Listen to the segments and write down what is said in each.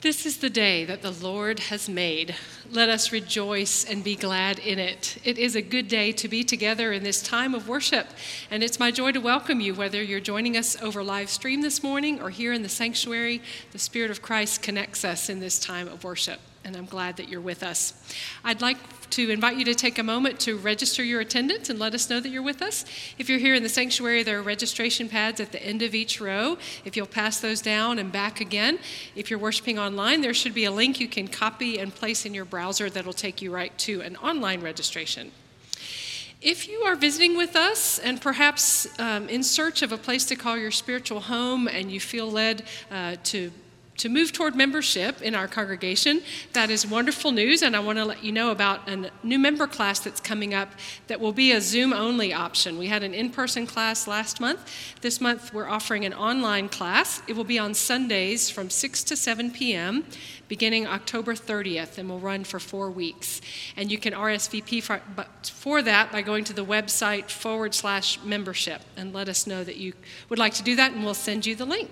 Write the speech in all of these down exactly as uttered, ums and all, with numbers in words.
This is the day that the Lord has made. Let us rejoice and be glad in it. It is a good day to be together in this time of worship, and it's my joy to welcome you, whether you're joining us over live stream this morning or here in the sanctuary. The Spirit of Christ connects us in this time of worship, and I'm glad that you're with us. I'd like to invite you to take a moment to register your attendance and let us know that you're with us. If you're here in the sanctuary, there are registration pads at the end of each row. If you'll pass those down and back again. If you're worshiping online, there should be a link you can copy and place in your browser that'll take you right to an online registration. If you are visiting with us and perhaps um, in search of a place to call your spiritual home and you feel led uh, to To move toward membership in our congregation, that is wonderful news, and I want to let you know about a new member class that's coming up that will be a Zoom-only option. We had an in-person class last month. This month, we're offering an online class. It will be on Sundays from six to seven p.m., beginning October thirtieth, and will run for four weeks. And you can R S V P for, for that by going to the website forward slash membership, and let us know that you would like to do that, and we'll send you the link.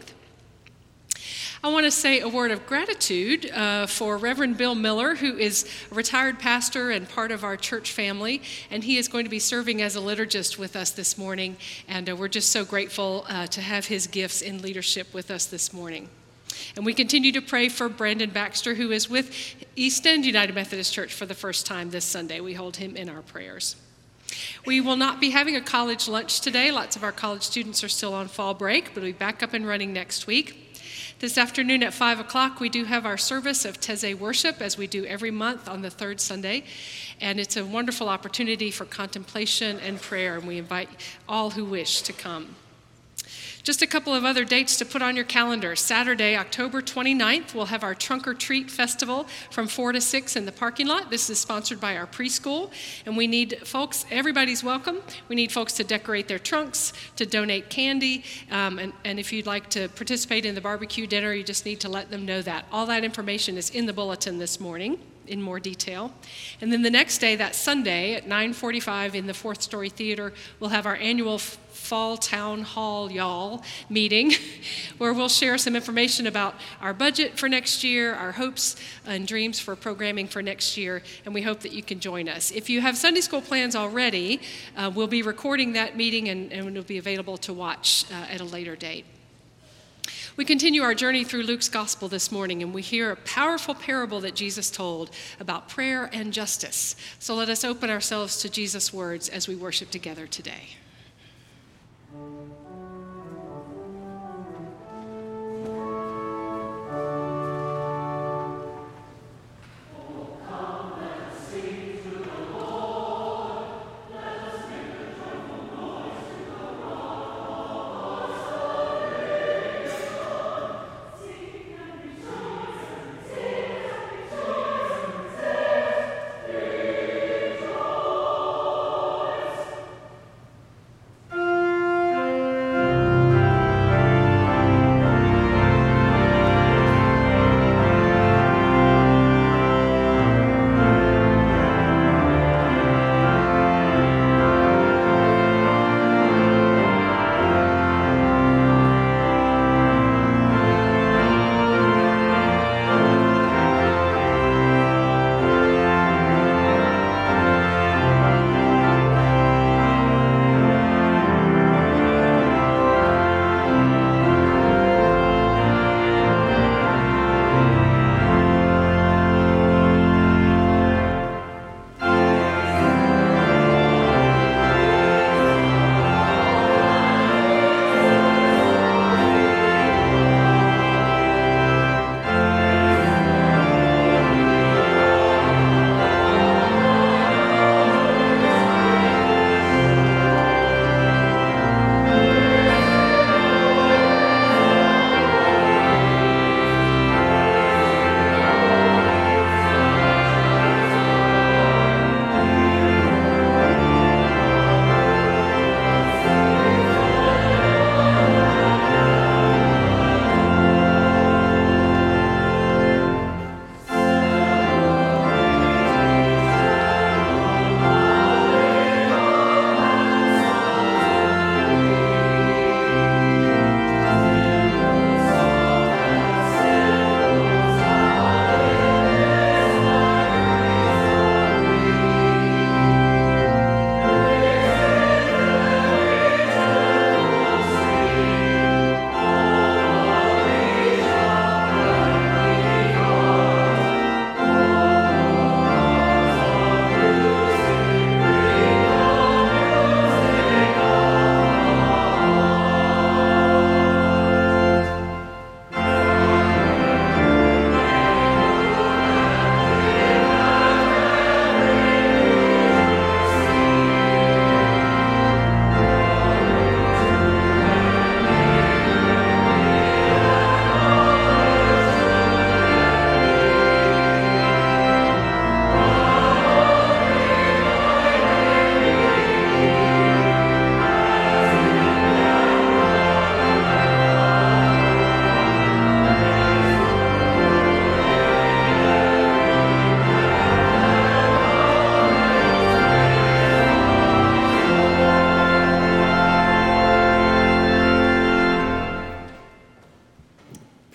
I want to say a word of gratitude uh, for Reverend Bill Miller, who is a retired pastor and part of our church family, and he is going to be serving as a liturgist with us this morning, and uh, we're just so grateful uh, to have his gifts in leadership with us this morning. And we continue to pray for Brandon Baxter, who is with East End United Methodist Church for the first time this Sunday. We hold him in our prayers. We will not be having a college lunch today. Lots of our college students are still on fall break, but we'll be back up and running next week. This afternoon at five o'clock, we do have our service of Taizé worship, as we do every month on the third Sunday. And it's a wonderful opportunity for contemplation and prayer, and we invite all who wish to come. Just a couple of other dates to put on your calendar. Saturday, October twenty-ninth, we'll have our Trunk or Treat Festival from four to six in the parking lot. This is sponsored by our preschool, and we need folks, everybody's welcome. We need folks to decorate their trunks, to donate candy, um, and, and if you'd like to participate in the barbecue dinner, you just need to let them know that. All that information is in the bulletin this morning in more detail. And then the next day, that Sunday at nine forty-five in the Fourth Story Theater, we'll have our annual Fall Town Hall Y'all meeting, where we'll share some information about our budget for next year, our hopes and dreams for programming for next year, and we hope that you can join us. If you have Sunday school plans already, uh, we'll be recording that meeting, and, and it'll be available to watch uh, at a later date. We continue our journey through Luke's gospel this morning, and we hear a powerful parable that Jesus told about prayer and justice. So let us open ourselves to Jesus' words as we worship together today.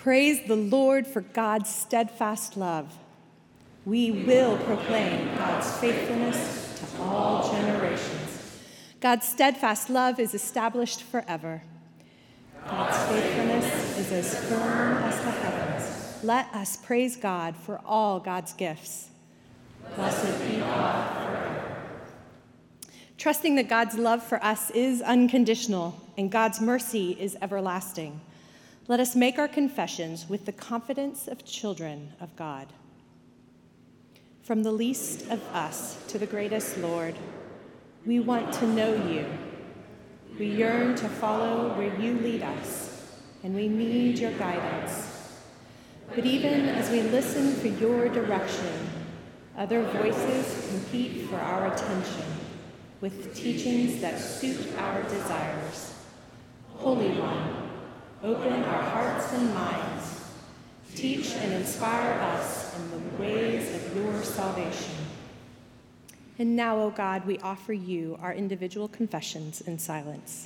Praise the Lord for God's steadfast love. We will proclaim God's faithfulness to all generations. God's steadfast love is established forever. God's faithfulness is as firm as the heavens. Let us praise God for all God's gifts. Blessed be God forever. Trusting that God's love for us is unconditional and God's mercy is everlasting, let us make our confessions with the confidence of children of God. From the least of us to the greatest, Lord, we want to know you. We yearn to follow where you lead us, and we need your guidance. But even as we listen for your direction, other voices compete for our attention with teachings that suit our desires. Holy One, open our hearts and minds. Teach and inspire us in the ways of your salvation. And now, O God, we offer you our individual confessions in silence.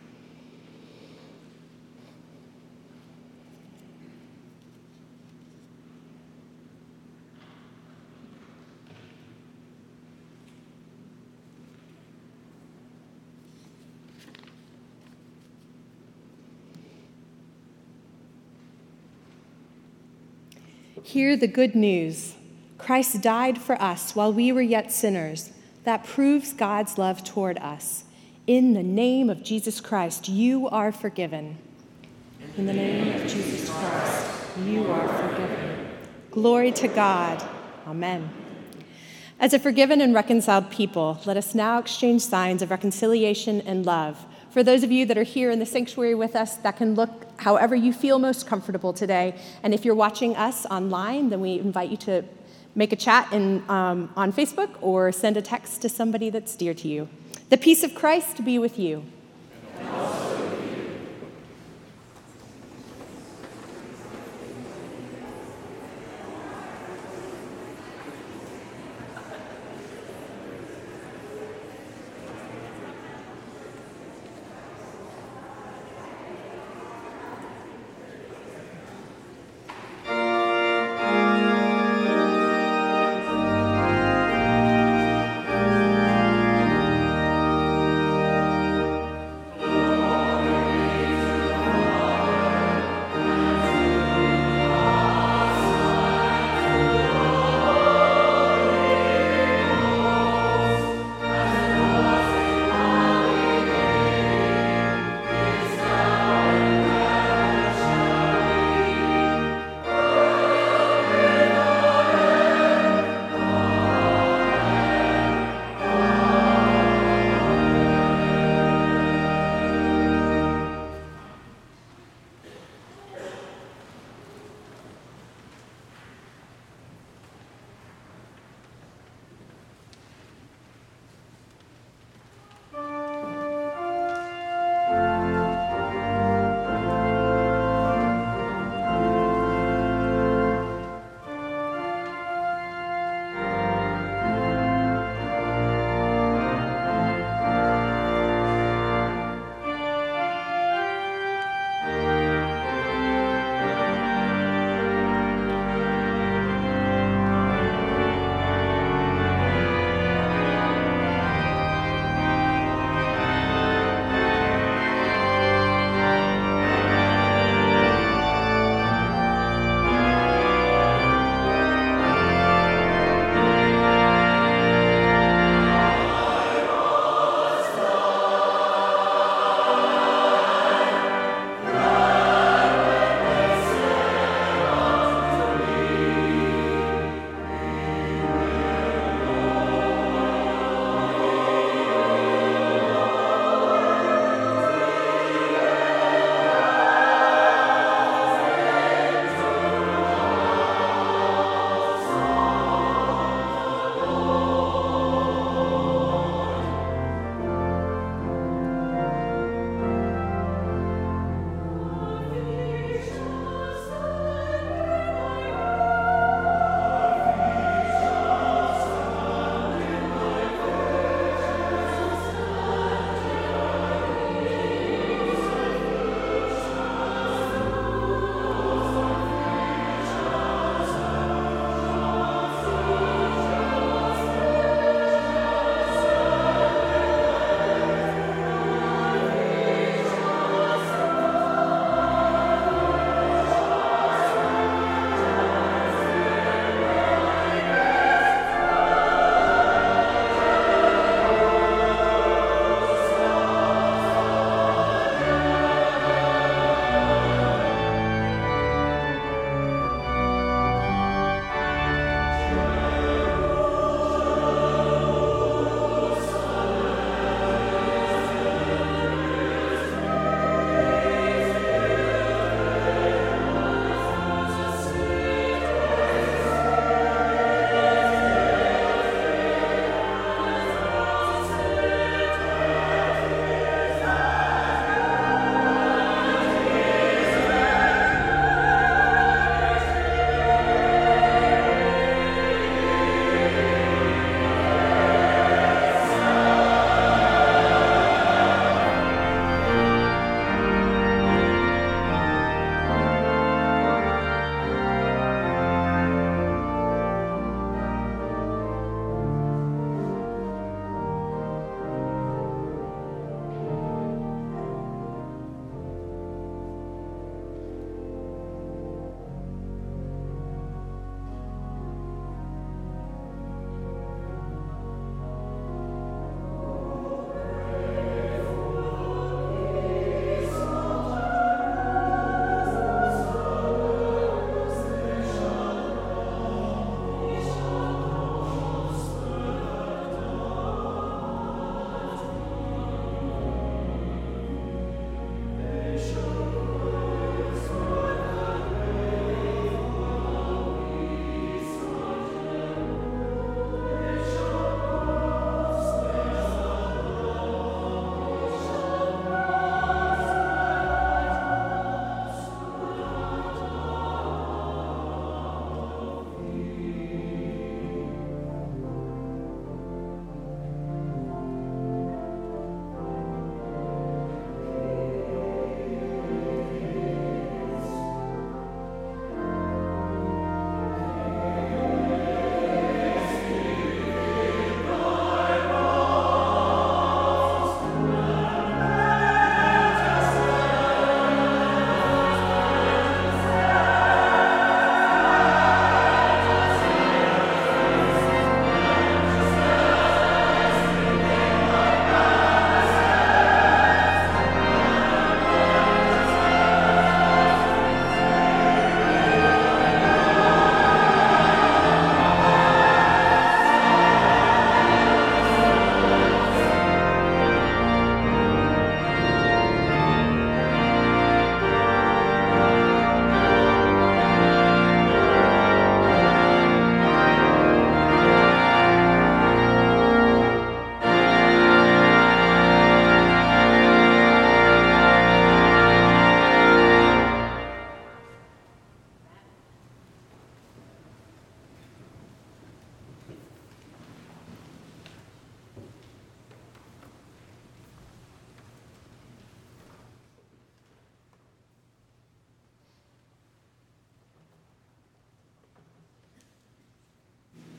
Hear the good news. Christ died for us while we were yet sinners. That proves God's love toward us. In the name of Jesus Christ, you are forgiven. In the name of Jesus Christ, you are forgiven. Glory to God. Amen. As a forgiven and reconciled people, let us now exchange signs of reconciliation and love. For those of you that are here in the sanctuary with us, that can look however you feel most comfortable today. And if you're watching us online, then we invite you to make a chat in, um, on Facebook or send a text to somebody that's dear to you. The peace of Christ be with you. And also with you.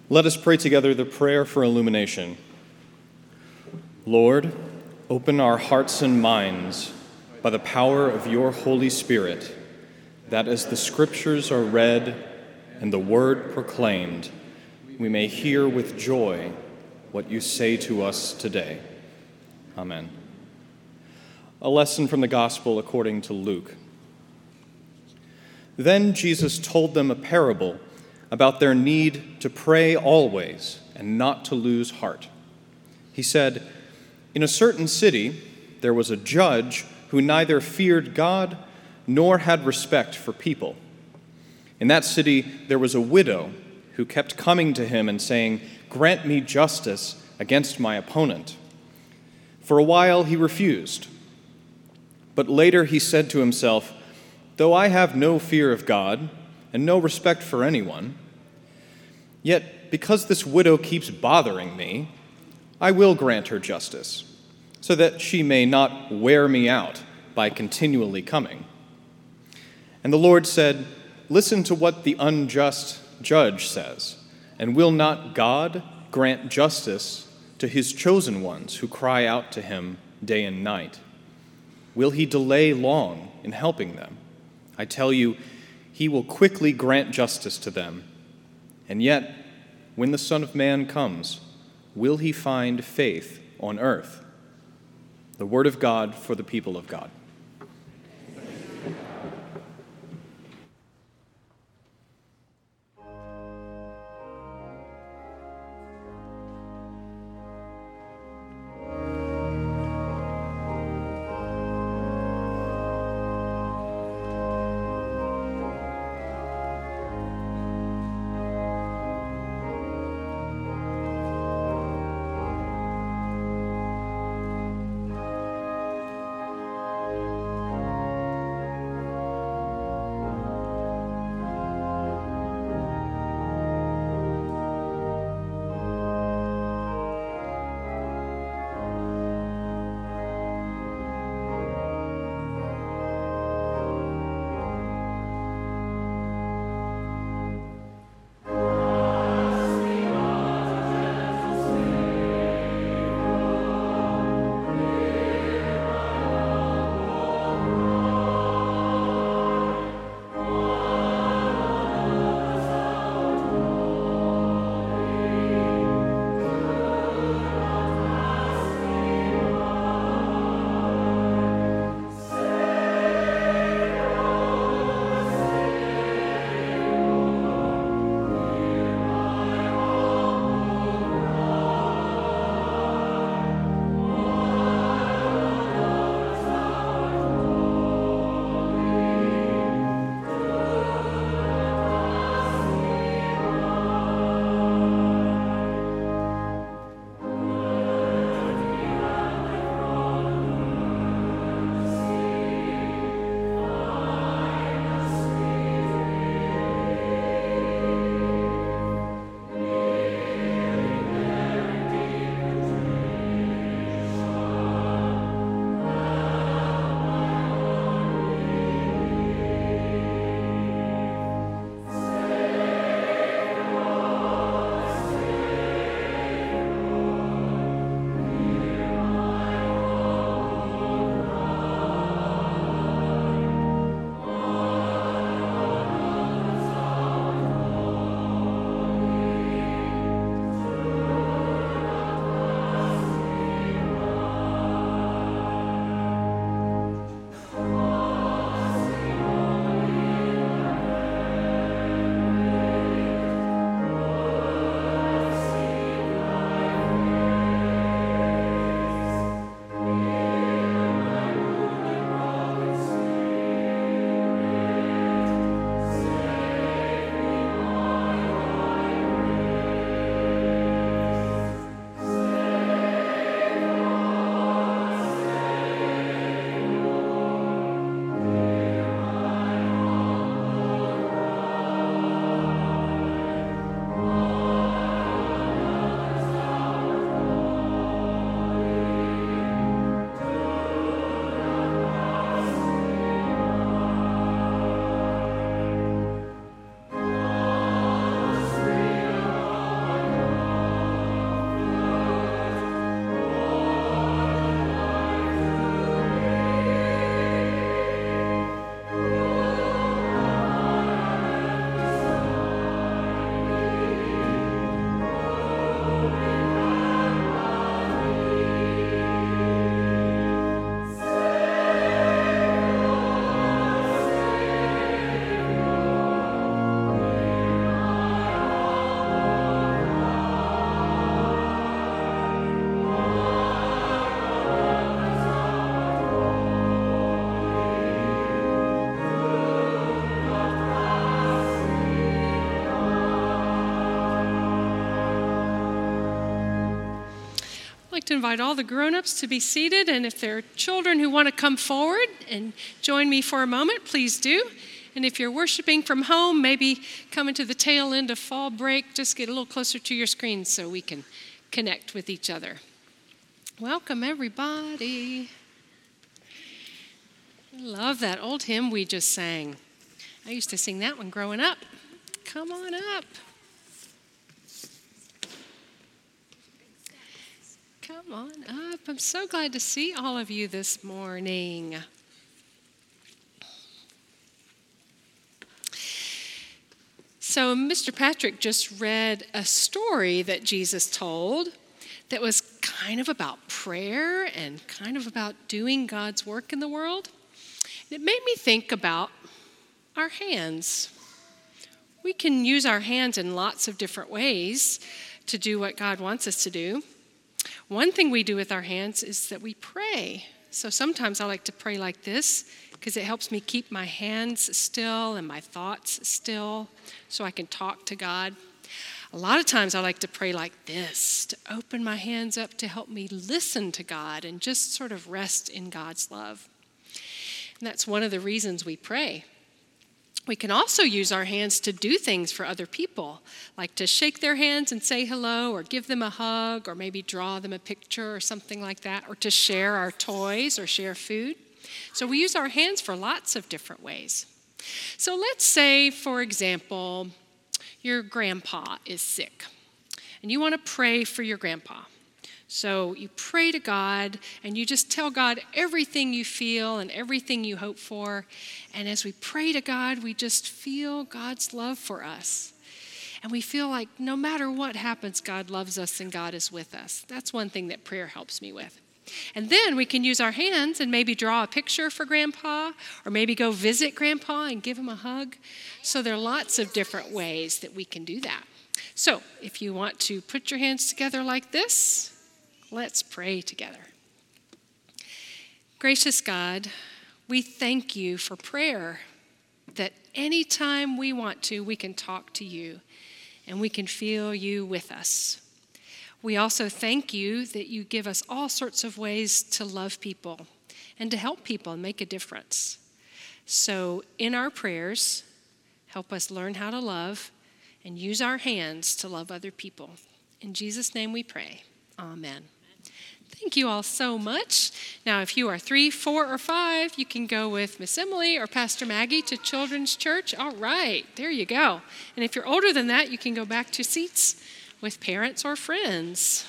Let us pray together the prayer for illumination. Lord, open our hearts and minds by the power of your Holy Spirit, that as the Scriptures are read and the Word proclaimed, we may hear with joy what you say to us today. Amen. A lesson from the Gospel according to Luke. Then Jesus told them a parable about their need to pray always and not to lose heart. He said, "In a certain city there was a judge who neither feared God nor had respect for people. In that city there was a widow who kept coming to him and saying, 'Grant me justice against my opponent.' For a while he refused. But later he said to himself, 'Though I have no fear of God and no respect for anyone, yet because this widow keeps bothering me, I will grant her justice, so that she may not wear me out by continually coming.' And the Lord said, 'Listen to what the unjust judge says, and will not God grant justice to his chosen ones who cry out to him day and night? Will he delay long in helping them? I tell you, he will quickly grant justice to them. And yet, when the Son of Man comes, will he find faith on earth?'" The word of God for the people of God. to invite all the grown-ups to be seated, and if there are children who want to come forward and join me for a moment, please do. And if you're worshiping from home, maybe coming to the tail end of fall break, just get a little closer to your screen so we can connect with each other. Welcome, everybody. I love that old hymn we just sang. I used to sing that one growing up. Come on up. Come on up. I'm so glad to see all of you this morning. So Mister Patrick just read a story that Jesus told that was kind of about prayer and kind of about doing God's work in the world. And it made me think about our hands. We can use our hands in lots of different ways to do what God wants us to do. One thing we do with our hands is that we pray. So sometimes I like to pray like this because it helps me keep my hands still and my thoughts still so I can talk to God. A lot of times I like to pray like this, to open my hands up to help me listen to God and just sort of rest in God's love. And that's one of the reasons we pray. We can also use our hands to do things for other people, like to shake their hands and say hello, or give them a hug, or maybe draw them a picture or something like that, or to share our toys or share food. So we use our hands for lots of different ways. So let's say, for example, your grandpa is sick, and you want to pray for your grandpa. So you pray to God, and you just tell God everything you feel and everything you hope for. And as we pray to God, we just feel God's love for us. And we feel like no matter what happens, God loves us and God is with us. That's one thing that prayer helps me with. And then we can use our hands and maybe draw a picture for Grandpa, or maybe go visit Grandpa and give him a hug. So there are lots of different ways that we can do that. So if you want to put your hands together like this, let's pray together. Gracious God, we thank you for prayer, that anytime we want to, we can talk to you and we can feel you with us. We also thank you that you give us all sorts of ways to love people and to help people and make a difference. So in our prayers, help us learn how to love and use our hands to love other people. In Jesus' name we pray. Amen. Thank you all so much. Now, if you are three, four, or five, you can go with Miss Emily or Pastor Maggie to Children's Church. All right, there you go. And if you're older than that, you can go back to seats with parents or friends.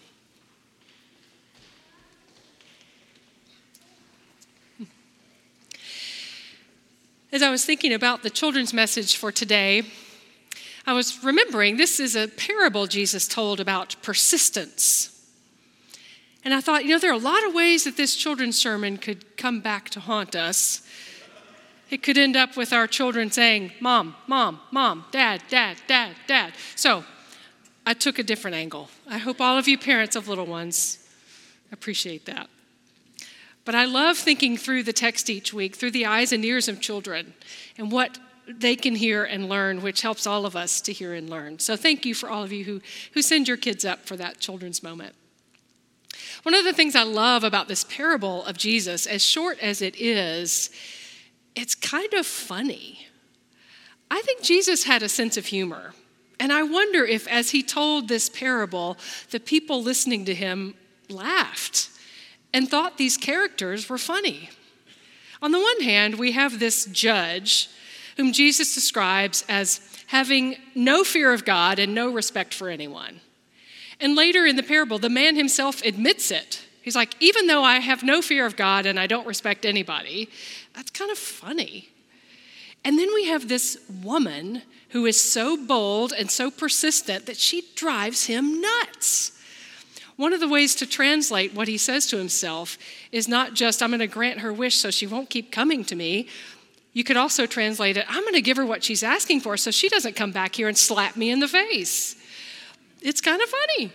As I was thinking about the children's message for today, I was remembering this is a parable Jesus told about persistence. And I thought, you know, there are a lot of ways that this children's sermon could come back to haunt us. It could end up with our children saying, Mom, Mom, Mom, Dad, Dad, Dad, Dad. So I took a different angle. I hope all of you parents of little ones appreciate that. But I love thinking through the text each week, through the eyes and ears of children, and what they can hear and learn, which helps all of us to hear and learn. So thank you for all of you who, who send your kids up for that children's moment. One of the things I love about this parable of Jesus, as short as it is, it's kind of funny. I think Jesus had a sense of humor. And I wonder if, as he told this parable, the people listening to him laughed and thought these characters were funny. On the one hand, we have this judge whom Jesus describes as having no fear of God and no respect for anyone. And later in the parable, the man himself admits it. He's like, even though I have no fear of God and I don't respect anybody, that's kind of funny. And then we have this woman who is so bold and so persistent that she drives him nuts. One of the ways to translate what he says to himself is not just, I'm going to grant her wish so she won't keep coming to me. You could also translate it, I'm going to give her what she's asking for so she doesn't come back here and slap me in the face. It's kind of funny.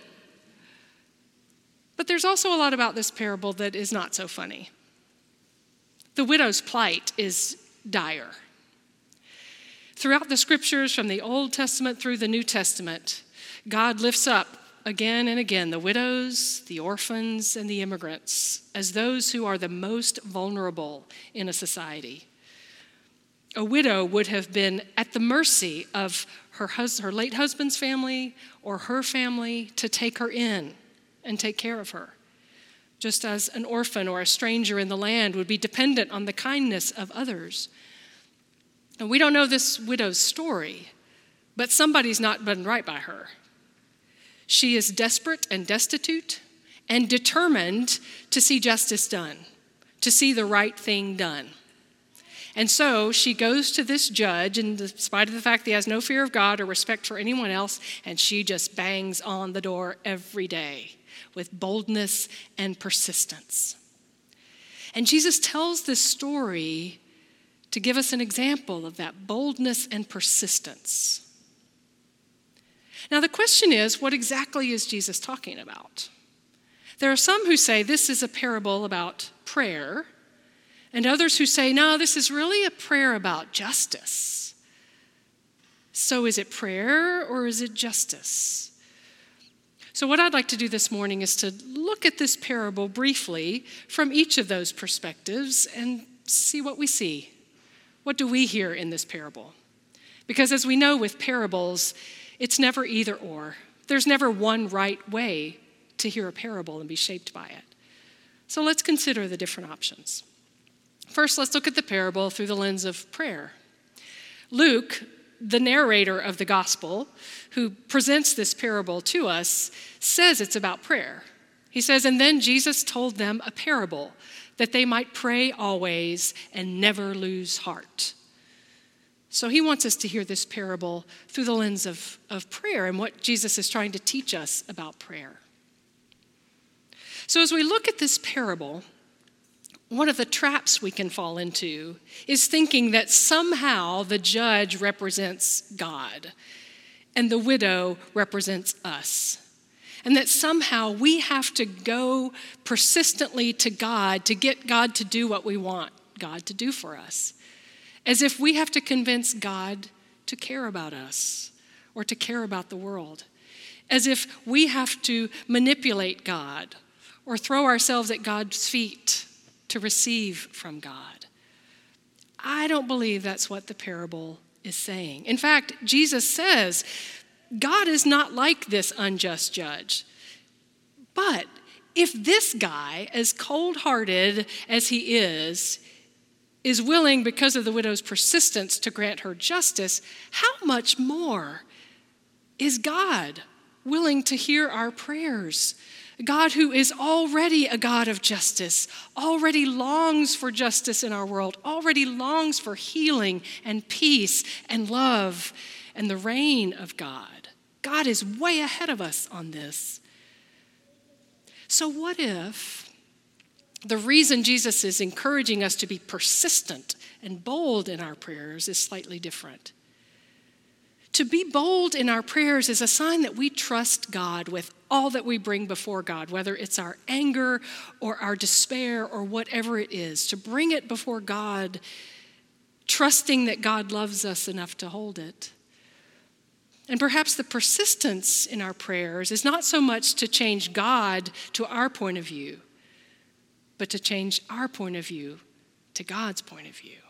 But there's also a lot about this parable that is not so funny. The widow's plight is dire. Throughout the scriptures, from the Old Testament through the New Testament, God lifts up again and again the widows, the orphans, and the immigrants as those who are the most vulnerable in a society. A widow would have been at the mercy of her, hus- her late husband's family or her family to take her in and take care of her, just as an orphan or a stranger in the land would be dependent on the kindness of others. And we don't know this widow's story, but somebody's not done right by her. She is desperate and destitute and determined to see justice done, to see the right thing done. And so she goes to this judge, in spite of the fact that he has no fear of God or respect for anyone else, and she just bangs on the door every day with boldness and persistence. And Jesus tells this story to give us an example of that boldness and persistence. Now, the question is, what exactly is Jesus talking about? There are some who say this is a parable about prayer, and others who say, no, this is really a prayer about justice. So is it prayer or is it justice? So what I'd like to do this morning is to look at this parable briefly from each of those perspectives and see what we see. What do we hear in this parable? Because as we know with parables, it's never either or. There's never one right way to hear a parable and be shaped by it. So let's consider the different options. First, let's look at the parable through the lens of prayer. Luke, the narrator of the gospel, who presents this parable to us, says it's about prayer. He says, and then Jesus told them a parable that they might pray always and never lose heart. So he wants us to hear this parable through the lens of, of prayer and what Jesus is trying to teach us about prayer. So as we look at this parable, one of the traps we can fall into is thinking that somehow the judge represents God and the widow represents us. And that somehow we have to go persistently to God to get God to do what we want God to do for us. As if we have to convince God to care about us or to care about the world. As if we have to manipulate God or throw ourselves at God's feet to receive from God. I don't believe that's what the parable is saying. In fact, Jesus says, God is not like this unjust judge. But if this guy, as cold-hearted as he is, is willing, because of the widow's persistence, to grant her justice, how much more is God willing to hear our prayers? God, who is already a God of justice, already longs for justice in our world, already longs for healing and peace and love and the reign of God. God is way ahead of us on this. So what if the reason Jesus is encouraging us to be persistent and bold in our prayers is slightly different? To be bold in our prayers is a sign that we trust God with all that we bring before God, whether it's our anger or our despair or whatever it is, to bring it before God, trusting that God loves us enough to hold it. And perhaps the persistence in our prayers is not so much to change God to our point of view, but to change our point of view to God's point of view.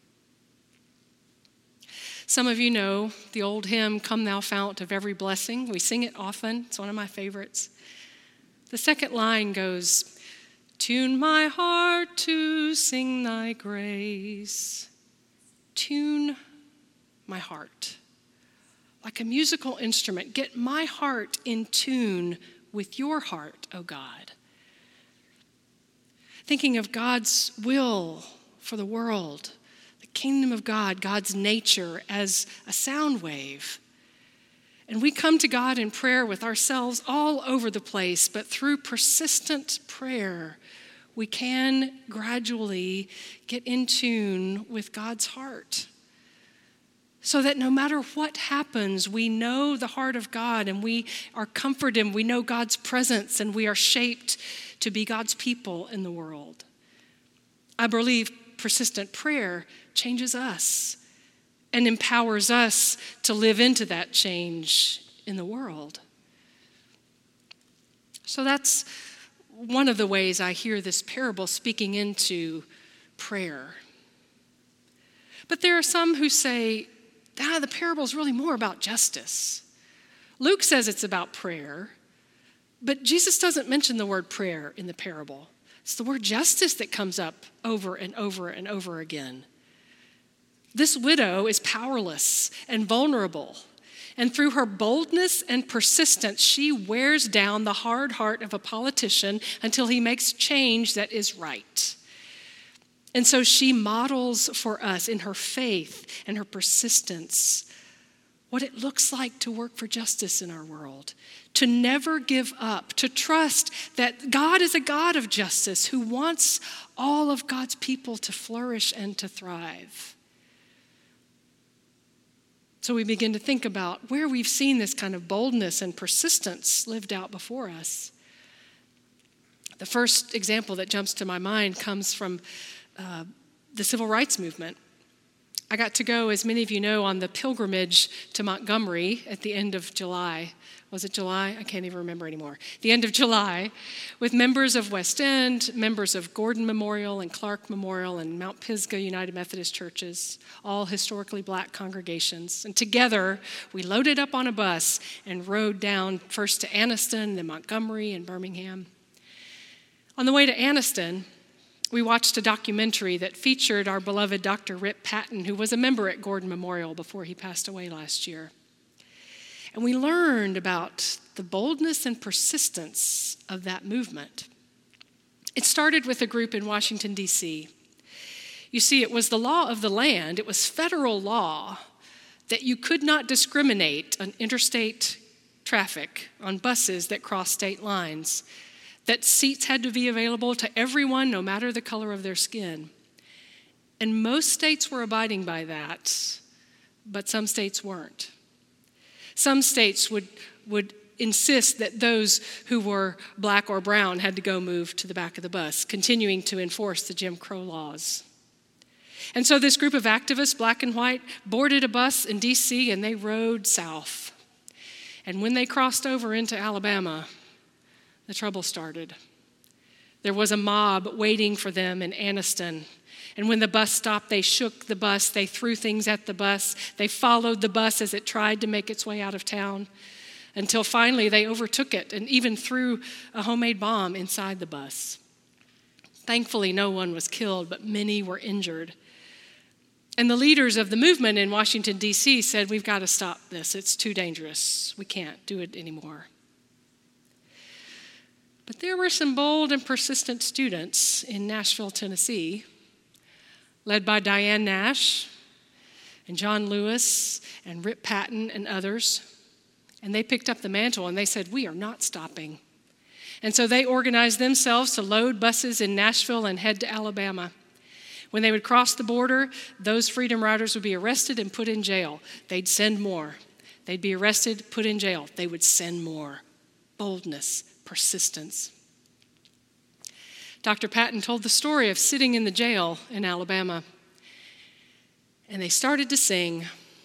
Some of you know the old hymn, Come Thou Fount of Every Blessing. We sing it often. It's one of my favorites. The second line goes, tune my heart to sing thy grace. Tune my heart. Like a musical instrument, get my heart in tune with your heart, O God. Thinking of God's will for the world, the kingdom of God, God's nature as a sound wave. And we come to God in prayer with ourselves all over the place, but through persistent prayer, we can gradually get in tune with God's heart. So that no matter what happens, we know the heart of God and we are comforted, we know God's presence, and we are shaped to be God's people in the world. I believe persistent prayer changes us and empowers us to live into that change in the world. So that's one of the ways I hear this parable speaking into prayer. But there are some who say, ah, the parable is really more about justice. Luke says it's about prayer, but Jesus doesn't mention the word prayer in the parable. It's the word justice that comes up over and over and over again. This widow is powerless and vulnerable, and through her boldness and persistence, she wears down the hard heart of a politician until he makes change that is right. And so she models for us in her faith and her persistence what it looks like to work for justice in our world, to never give up, to trust that God is a God of justice who wants all of God's people to flourish and to thrive. So we begin to think about where we've seen this kind of boldness and persistence lived out before us. The first example that jumps to my mind comes from uh, the civil rights movement. I got to go, as many of you know, on the pilgrimage to Montgomery at the end of July. Was it July? I can't even remember anymore. The end of July, with members of West End, members of Gordon Memorial and Clark Memorial and Mount Pisgah United Methodist churches, all historically black congregations. And together, we loaded up on a bus and rode down first to Anniston, then Montgomery and Birmingham. On the way to Anniston, we watched a documentary that featured our beloved Doctor Rip Patton, who was a member at Gordon Memorial before he passed away last year. And we learned about the boldness and persistence of that movement. It started with a group in Washington, D C. You see, it was the law of the land, it was federal law, that you could not discriminate on interstate traffic on buses that crossed state lines, that seats had to be available to everyone, no matter the color of their skin. And most states were abiding by that, but some states weren't. Some states would, would insist that those who were black or brown had to go move to the back of the bus, continuing to enforce the Jim Crow laws. And so this group of activists, black and white, boarded a bus in D C and they rode south. And when they crossed over into Alabama, the trouble started. There was a mob waiting for them in Anniston. And when the bus stopped, they shook the bus. They threw things at the bus. They followed the bus as it tried to make its way out of town until finally they overtook it and even threw a homemade bomb inside the bus. Thankfully, no one was killed, but many were injured. And the leaders of the movement in Washington, D C said, we've got to stop this. It's too dangerous. We can't do it anymore. But there were some bold and persistent students in Nashville, Tennessee, led by Diane Nash and John Lewis and Rip Patton and others. And they picked up the mantle and they said, we are not stopping. And so they organized themselves to load buses in Nashville and head to Alabama. When they would cross the border, those Freedom Riders would be arrested and put in jail. They'd send more. They'd be arrested, put in jail. They would send more. Boldness, persistence. Doctor Patton told the story of sitting in the jail in Alabama. And they started to sing,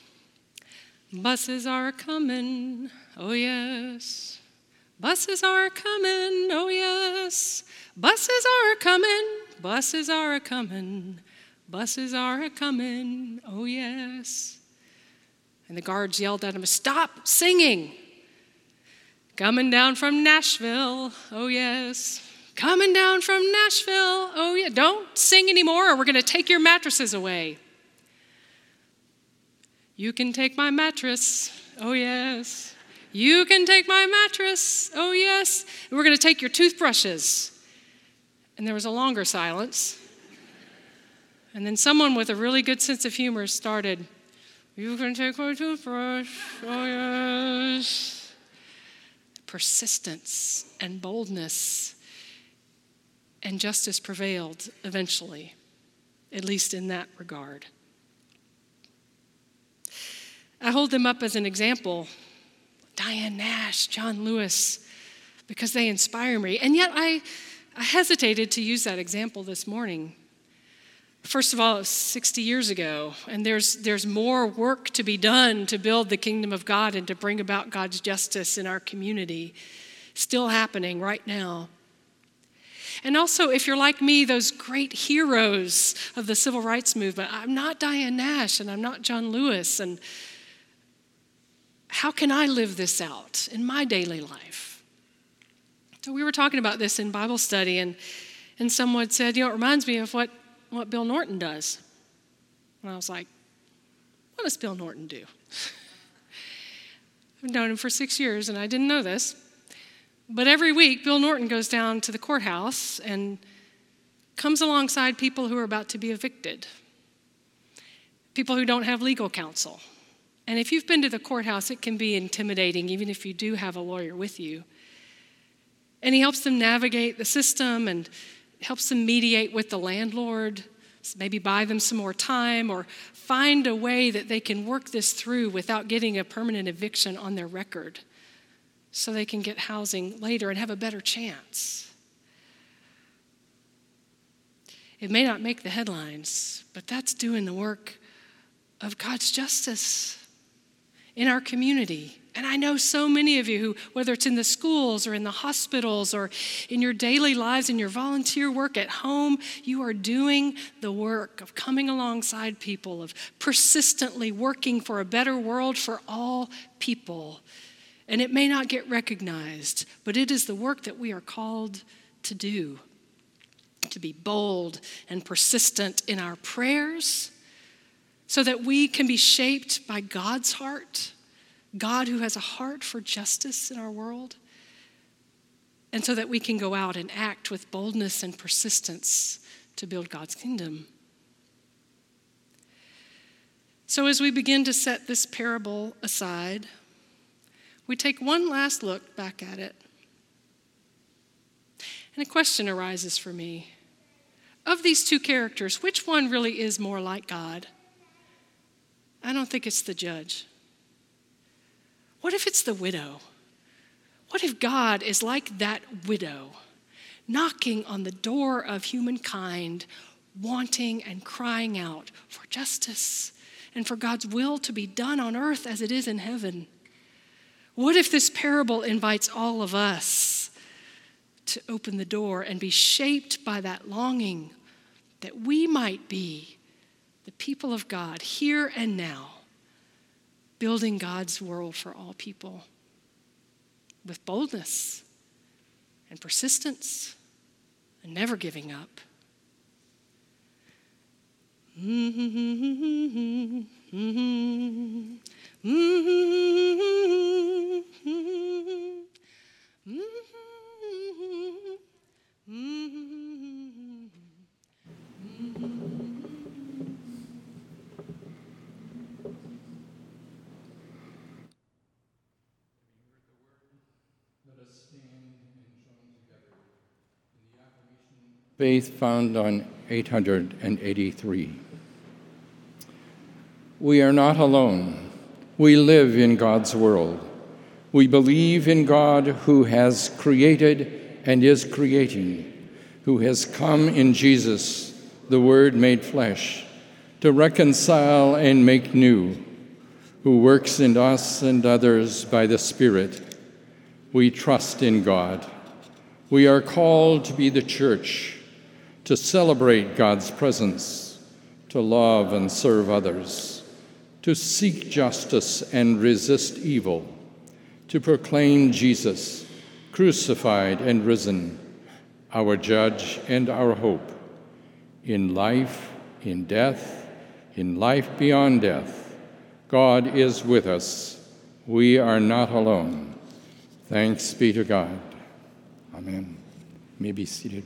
buses are coming, oh yes. Buses are coming, oh yes. Buses are coming, buses are a coming, buses are a coming, oh yes. And the guards yelled at him, stop singing. Coming down from Nashville, oh yes. Coming down from Nashville, oh yeah. Don't sing anymore or we're going to take your mattresses away. You can take my mattress, oh yes. You can take my mattress, oh yes. And we're going to take your toothbrushes. And there was a longer silence. And then someone with a really good sense of humor started, you can take my toothbrush, oh yes. Persistence and boldness and justice prevailed eventually, at least in that regard. I hold them up as an example, Diane Nash, John Lewis, because they inspire me. And yet I, I hesitated to use that example this morning. First of all, it was sixty years ago, and there's, there's more work to be done to build the kingdom of God and to bring about God's justice in our community still happening right now. And also, if you're like me, those great heroes of the civil rights movement, I'm not Diane Nash and I'm not John Lewis. And how can I live this out in my daily life? So we were talking about this in Bible study, and, and someone said, you know, it reminds me of what, what Bill Norton does. And I was like, what does Bill Norton do? I've known him for six years, and I didn't know this. But every week, Bill Norton goes down to the courthouse and comes alongside people who are about to be evicted, people who don't have legal counsel. And if you've been to the courthouse, it can be intimidating, even if you do have a lawyer with you. And he helps them navigate the system and helps them mediate with the landlord, maybe buy them some more time, or find a way that they can work this through without getting a permanent eviction on their record, so they can get housing later and have a better chance. It may not make the headlines, but that's doing the work of God's justice in our community. And I know so many of you who, whether it's in the schools or in the hospitals or in your daily lives, in your volunteer work at home, you are doing the work of coming alongside people, of persistently working for a better world for all people. And it may not get recognized, but it is the work that we are called to do, to be bold and persistent in our prayers so that we can be shaped by God's heart, God who has a heart for justice in our world, and so that we can go out and act with boldness and persistence to build God's kingdom. So as we begin to set this parable aside, we take one last look back at it. And a question arises for me. Of these two characters, which one really is more like God? I don't think it's the judge. What if it's the widow? What if God is like that widow, knocking on the door of humankind, wanting and crying out for justice and for God's will to be done on earth as it is in heaven? What if this parable invites all of us to open the door and be shaped by that longing that we might be the people of God here and now, building God's world for all people with boldness and persistence and never giving up? Mm-hmm. Mm-hmm. Mm-hmm. Mm-hmm. Mm-hmm. Let us stand and join together in the affirmation faith found on eight hundred eighty-three. We are not alone. We live in God's world. We believe in God who has created and is creating, who has come in Jesus, the Word made flesh, to reconcile and make new, who works in us and others by the Spirit. We trust in God. We are called to be the church, to celebrate God's presence, to love and serve others, to seek justice and resist evil, to proclaim Jesus, crucified and risen, our judge and our hope, in life, in death, in life beyond death. God is with us. We are not alone. Thanks be to God. Amen. You may be seated.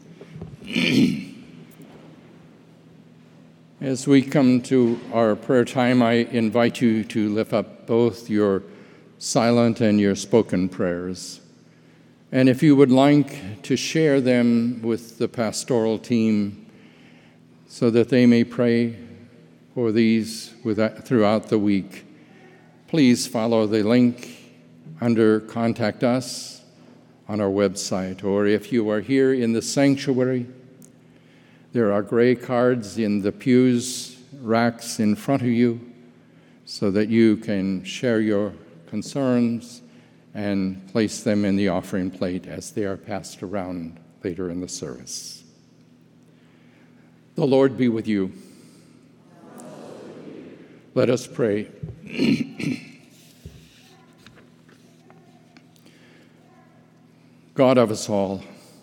As we come to our prayer time, I invite you to lift up both your silent and your spoken prayers. And if you would like to share them with the pastoral team so that they may pray for these throughout the week, please follow the link under Contact Us on our website. Or if you are here in the sanctuary, there are gray cards in the pews racks in front of you so that you can share your concerns and place them in the offering plate as they are passed around later in the service. The Lord be with you. Let us pray. God of us all,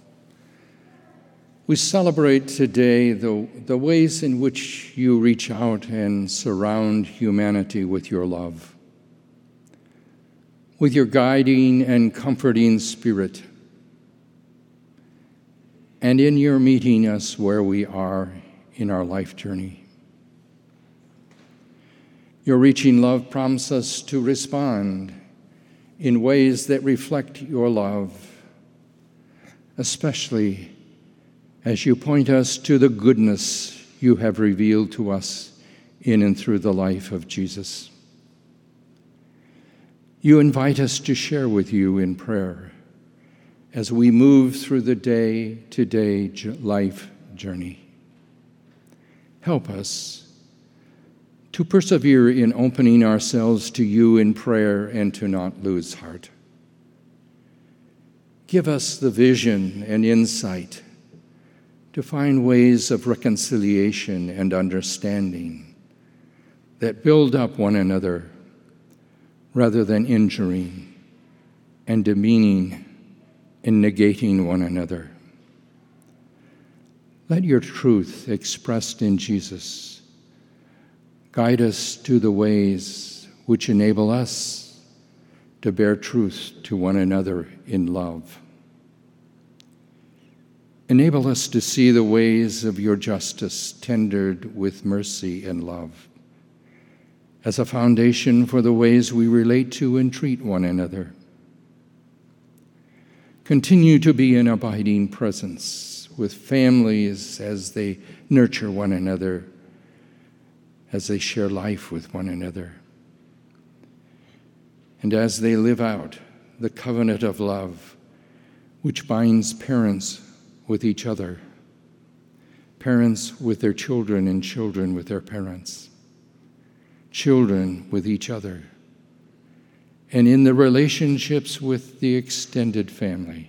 we celebrate today the, the ways in which you reach out and surround humanity with your love, with your guiding and comforting spirit, and in your meeting us where we are in our life journey. Your reaching love prompts us to respond in ways that reflect your love, especially as you point us to the goodness you have revealed to us in and through the life of Jesus. You invite us to share with you in prayer as we move through the day-to-day life journey. Help us to persevere in opening ourselves to you in prayer and to not lose heart. Give us the vision and insight to find ways of reconciliation and understanding that build up one another rather than injuring and demeaning and negating one another. Let your truth expressed in Jesus guide us to the ways which enable us to bear truth to one another in love. Enable us to see the ways of your justice tendered with mercy and love as a foundation for the ways we relate to and treat one another. Continue to be an abiding presence with families as they nurture one another, as they share life with one another, and as they live out the covenant of love which binds parents with each other, parents with their children and children with their parents, children with each other, and in the relationships with the extended family.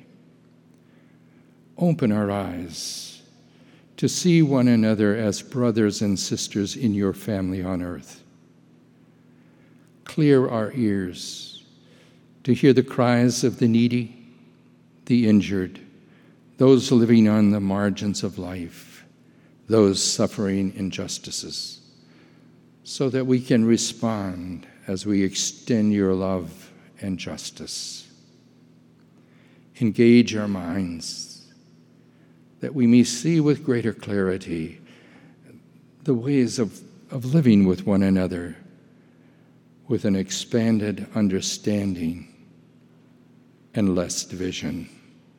Open our eyes to see one another as brothers and sisters in your family on earth. Clear our ears to hear the cries of the needy, the injured, those living on the margins of life, those suffering injustices, so that we can respond as we extend your love and justice. Engage our minds that we may see with greater clarity the ways of, of living with one another with an expanded understanding and less division.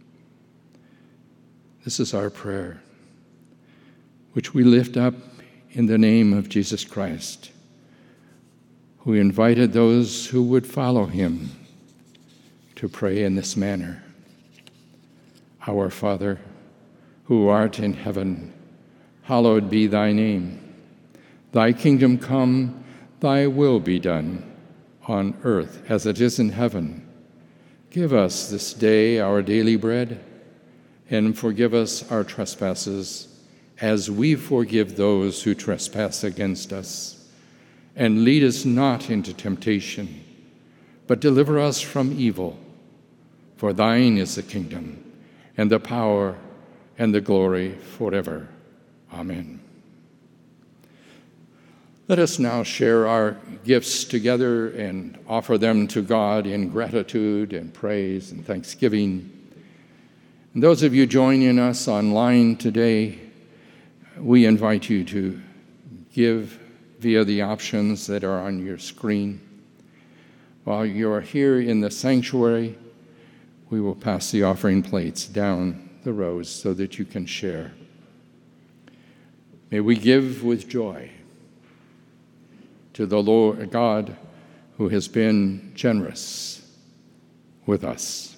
This is our prayer, which we lift up in the name of Jesus Christ, who invited those who would follow him to pray in this manner. Our Father, who art in heaven, hallowed be thy name. Thy kingdom come, thy will be done, on earth as it is in heaven. Give us this day our daily bread, and forgive us our trespasses, as we forgive those who trespass against us. And lead us not into temptation, but deliver us from evil. For thine is the kingdom, and the power, and the glory forever. Amen. Let us now share our gifts together and offer them to God in gratitude and praise and thanksgiving. And those of you joining us online today, we invite you to give via the options that are on your screen. While you are here in the sanctuary, we will pass the offering plates down the rows so that you can share. May we give with joy to the Lord God, who has been generous with us.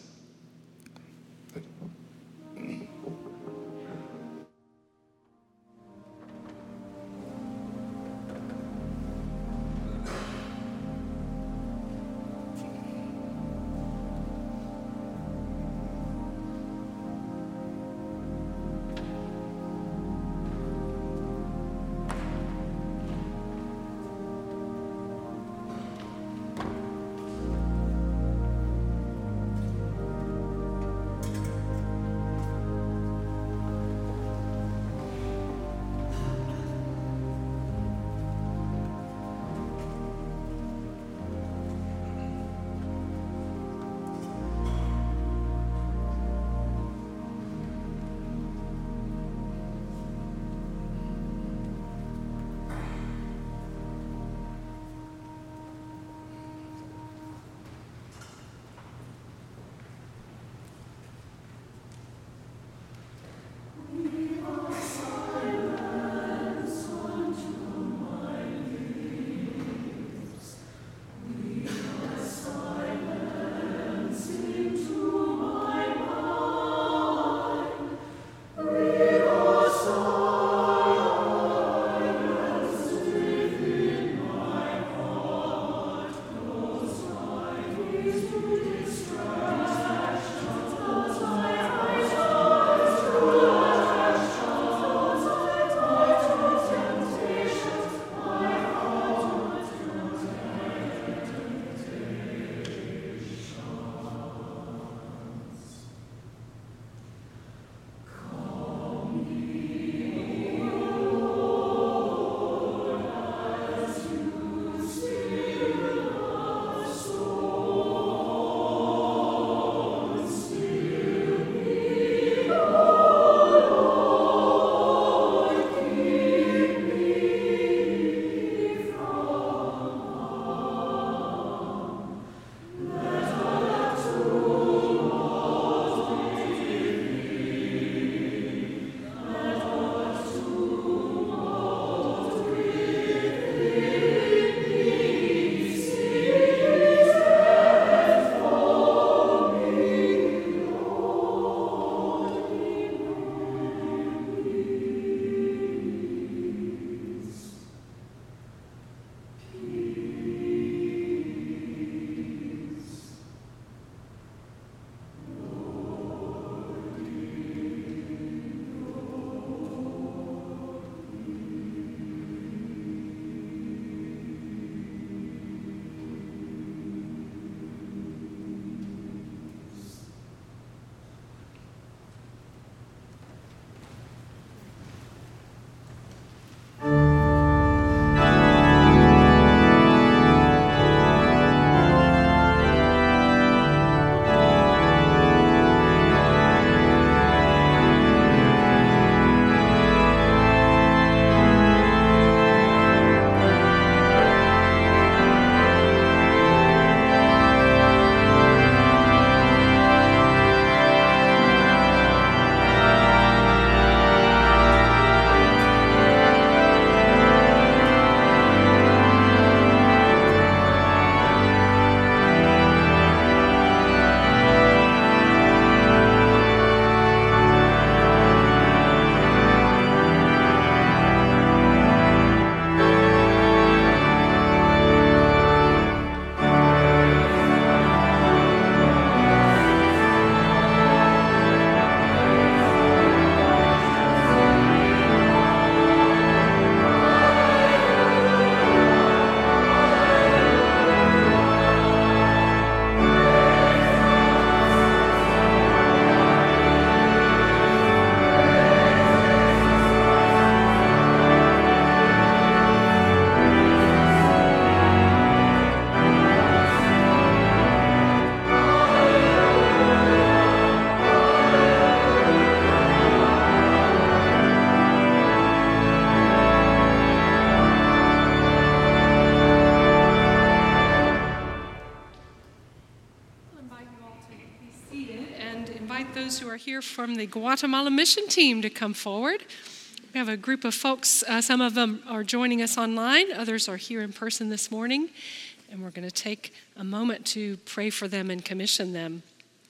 those who are here from the Guatemala mission team to come forward. We have a group of folks, uh, some of them are joining us online, others are here in person this morning, and we're going to take a moment to pray for them and commission them.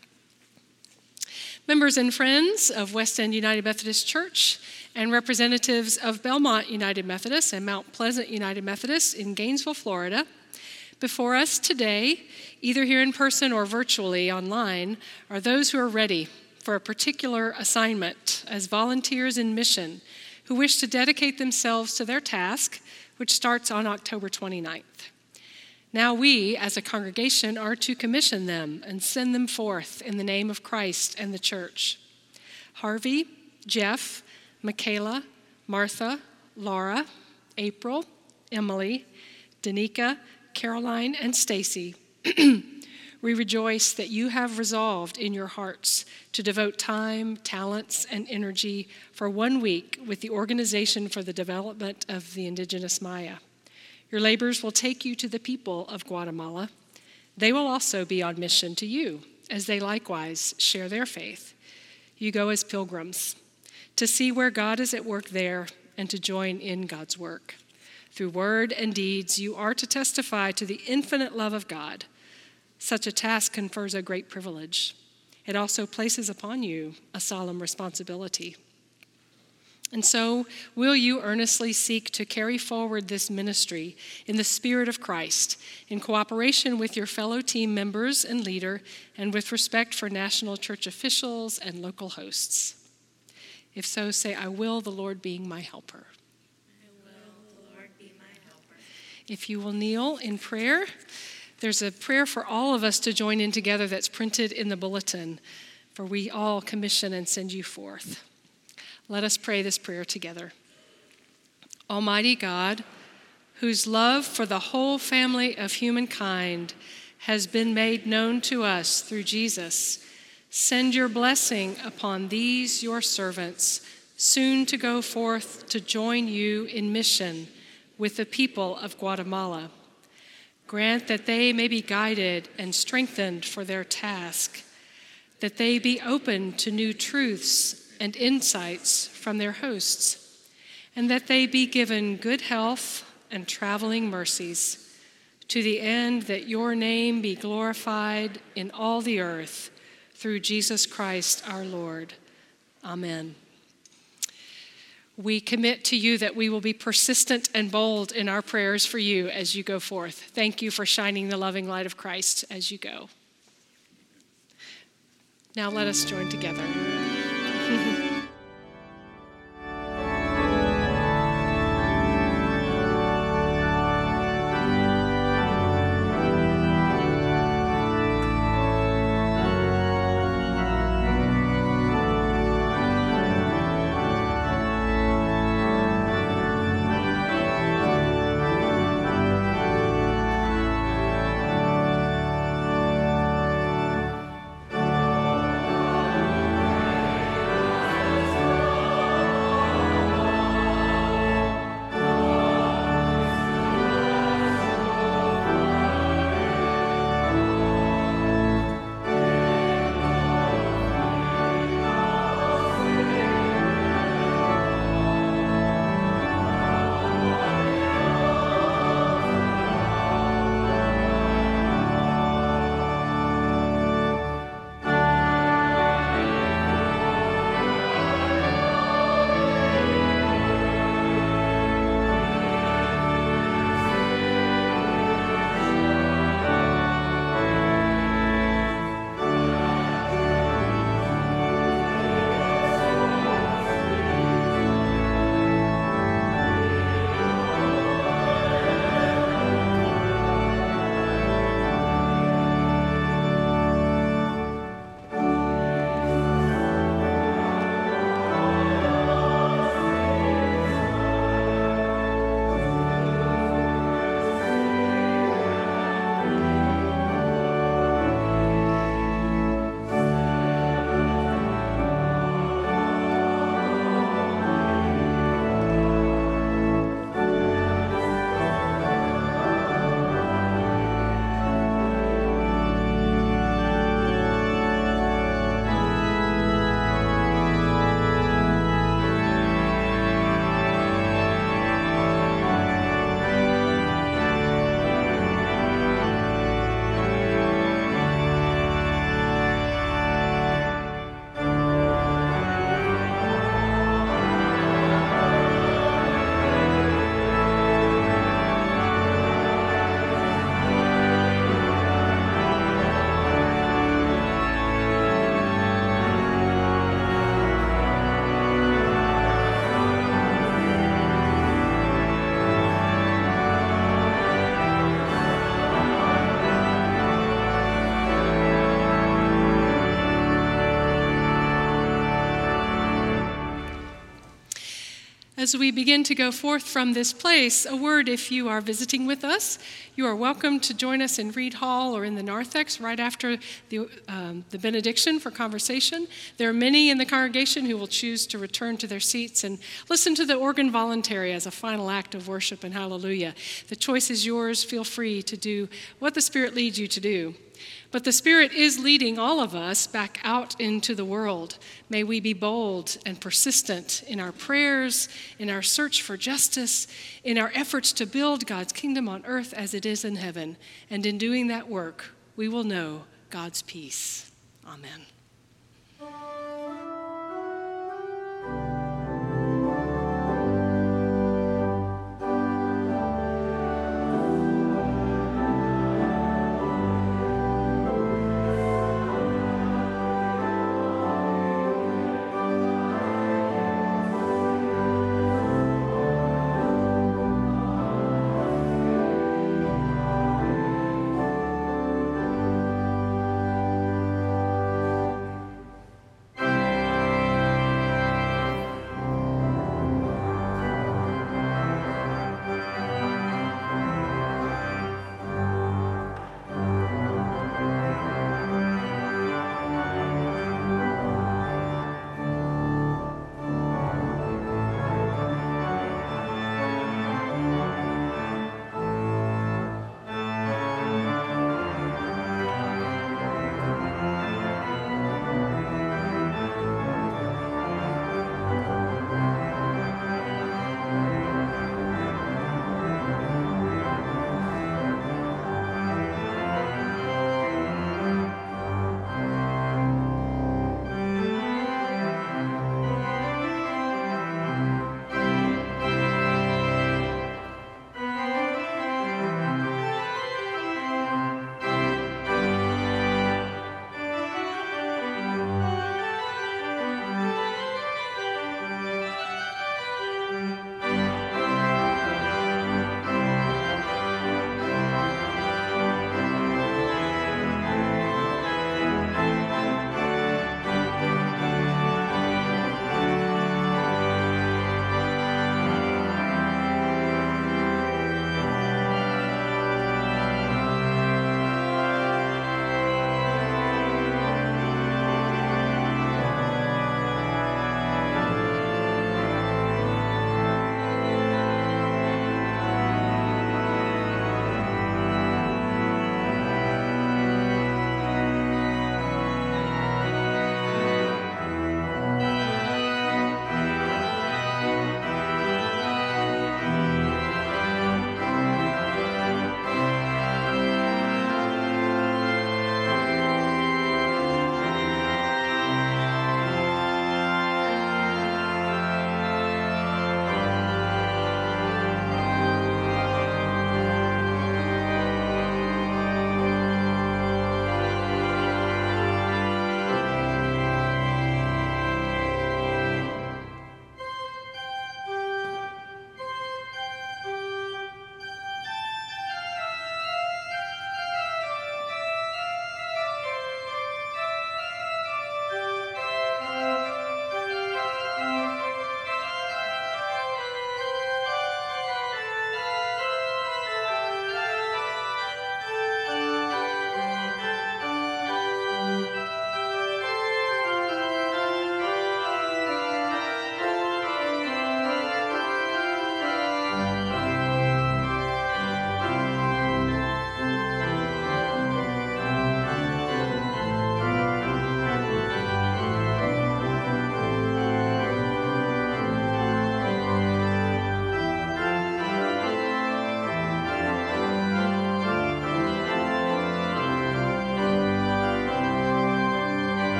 Members and friends of West End United Methodist Church and representatives of Belmont United Methodist and Mount Pleasant United Methodist in Gainesville, Florida, before us today, either here in person or virtually online, are those who are ready for a particular assignment as volunteers in mission who wish to dedicate themselves to their task, which starts on October twenty-ninth. Now we, as a congregation, are to commission them and send them forth in the name of Christ and the church. Harvey, Jeff, Michaela, Martha, Laura, April, Emily, Danica, Caroline, and Stacy, we rejoice that you have resolved in your hearts to devote time, talents, and energy for one week with the Organization for the Development of the Indigenous Maya. Your labors will take you to the people of Guatemala. They will also be on mission to you, as they likewise share their faith. You go as pilgrims to see where God is at work there and to join in God's work. Through word and deeds, you are to testify to the infinite love of God. Such a task confers a great privilege. It also places upon you a solemn responsibility. And so, will you earnestly seek to carry forward this ministry in the Spirit of Christ, in cooperation with your fellow team members and leader, and with respect for national church officials and local hosts? If so, say, I will, the Lord being my helper. I will, the Lord be my helper. If you will kneel in prayer, there's a prayer for all of us to join in together that's printed in the bulletin, for we all commission and send you forth. Let us pray this prayer together. Almighty God, whose love for the whole family of humankind has been made known to us through Jesus, send your blessing upon these your servants, soon to go forth to join you in mission with the people of Guatemala. Grant that they may be guided and strengthened for their task, that they be open to new truths and insights from their hosts, and that they be given good health and traveling mercies, to the end that your name be glorified in all the earth, through Jesus Christ our Lord. Amen. We commit to you that we will be persistent and bold in our prayers for you as you go forth. Thank you for shining the loving light of Christ as you go. Now let us join together. As we begin to go forth from this place, a word if you are visiting with us. You are welcome to join us in Reed Hall or in the narthex right after the, um, the benediction for conversation. There are many in the congregation who will choose to return to their seats and listen to the organ voluntary as a final act of worship and hallelujah. The choice is yours. Feel free to do what the Spirit leads you to do. But the Spirit is leading all of us back out into the world. May we be bold and persistent in our prayers, in our search for justice, in our efforts to build God's kingdom on earth as it is in heaven. And in doing that work, we will know God's peace. Amen.